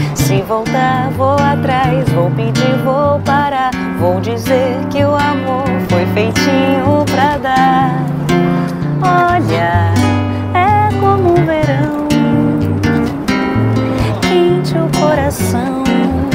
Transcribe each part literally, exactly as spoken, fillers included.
Se voltar, vou atrás, vou pedir, vou parar. Vou dizer que o amor foi feitinho pra dar. Olha, é como um verão, quente o coração.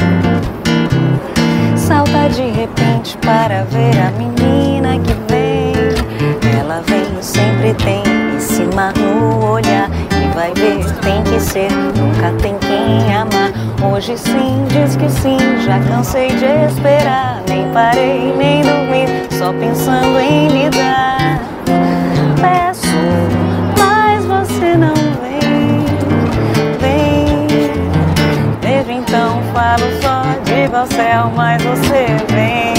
Salta de repente para ver a menina que vem. Ela vem, sempre tem esse mar no olhar. E vai ver, tem que ser, nunca tem quem amar. Hoje sim, diz que sim, já cansei de esperar. Nem parei, nem dormi, só pensando em lhe dar. Peço, mas você não vem, vem. Desde então falo só, digo ao céu, mas você vem.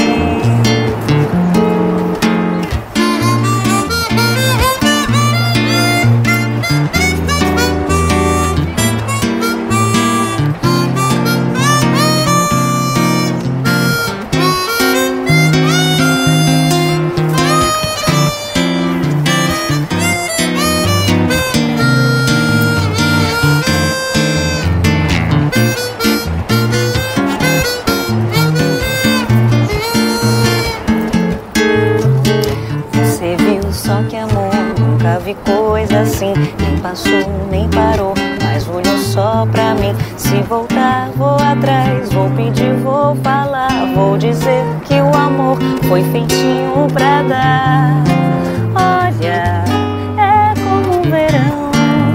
Só que amor, nunca vi coisa assim. Nem passou, nem parou, mas olhou só pra mim. Se voltar, vou atrás, vou pedir, vou falar. Vou dizer que o amor foi feitinho pra dar. Olha, é como um verão,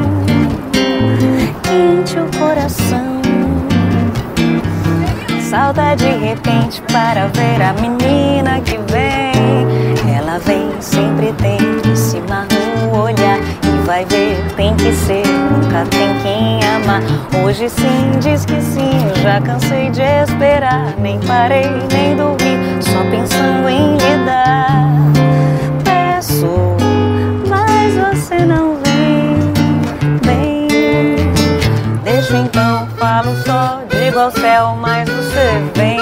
quente o coração. Salta de repente para ver a menina que vem. Ela vem, sempre tem esse mar no olhar. E vai ver, tem que ser, nunca tem quem amar. Hoje sim, diz que sim, já cansei de esperar. Nem parei, nem dormi, só pensando em lhe dar. Peço, mas você não vem, vem. Desde então falo só, digo ao céu, mas você vem.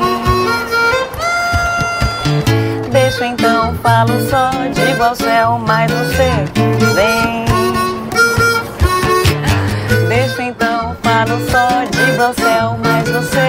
Deixo então, falo só, digo ao céu, mas você vem. Deixo então, falo só, digo ao céu, mas você